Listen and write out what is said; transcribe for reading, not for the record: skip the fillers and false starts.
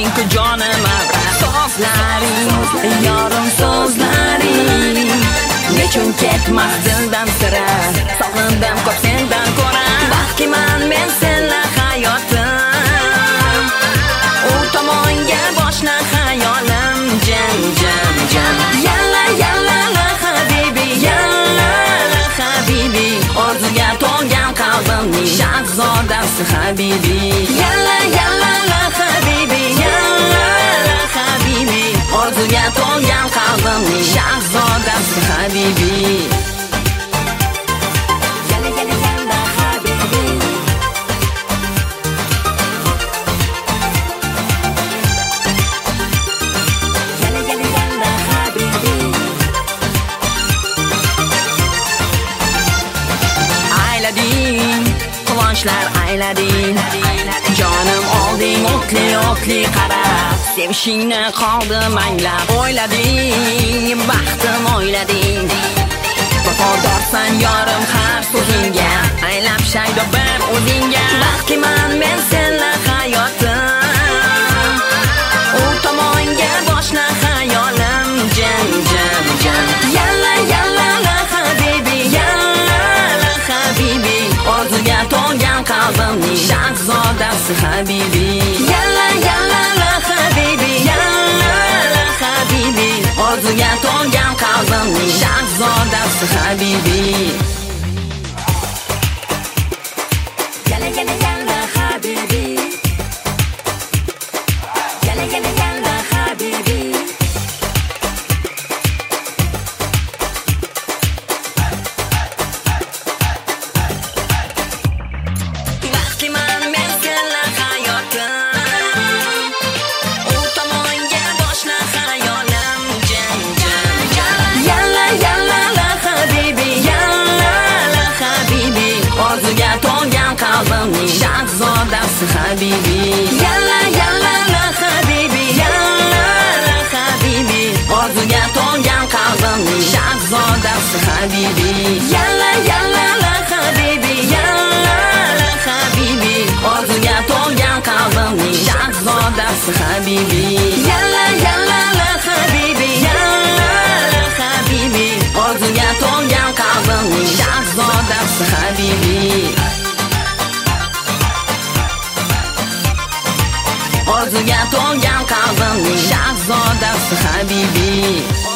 ku jonim so'zlaring yorim so'zlaring nechun ketmas dildan sira sog'indim ko'p sendan ko'ra baxtliman men senlar hayotim u tomonga boshla hayolim jam jam jam yalla yalla la habibi yalla la habibi orzuga to'lgan qalbimning shahzodasi habibi yalla yalla la habibi yalla la habibi orzuga to'lgan qalbimning shahzodasi habibi quvonchlar aylading jonim olding o'tli o'tli qarab sevishingni qoldim anglab o'ylading baxtim o'ylading vafodorsan yorim har so'zingga aylab shaydo bir o'zingga baxtliman men senlar hayotim u tomonga boshla hayolim jam jam jam yalla yalla la habibi yalla la habibi orzuga to'lgan qalbimning shahzodasi habibi yalla yalla la habibi yalla la habibi orzuga to'lgan qalbimning shahzodasi habibi yalla yalla yalla habibi yalla yalla yalla habibi qalbimning shahzodasi habibi yalla yalla la habibi yalla la habibi orzuga to'lgan qalbimning shahzodasi habibi yalla yalla la habibi yalla la habibi orzuga to'lgan qalbimning shahzodasi habibi yalla yalla la habibi yalla la habibi orzuga to'lgan qalbimning shahzodasi habibi orzuga to'lgan qalbimning shahzodasi habibi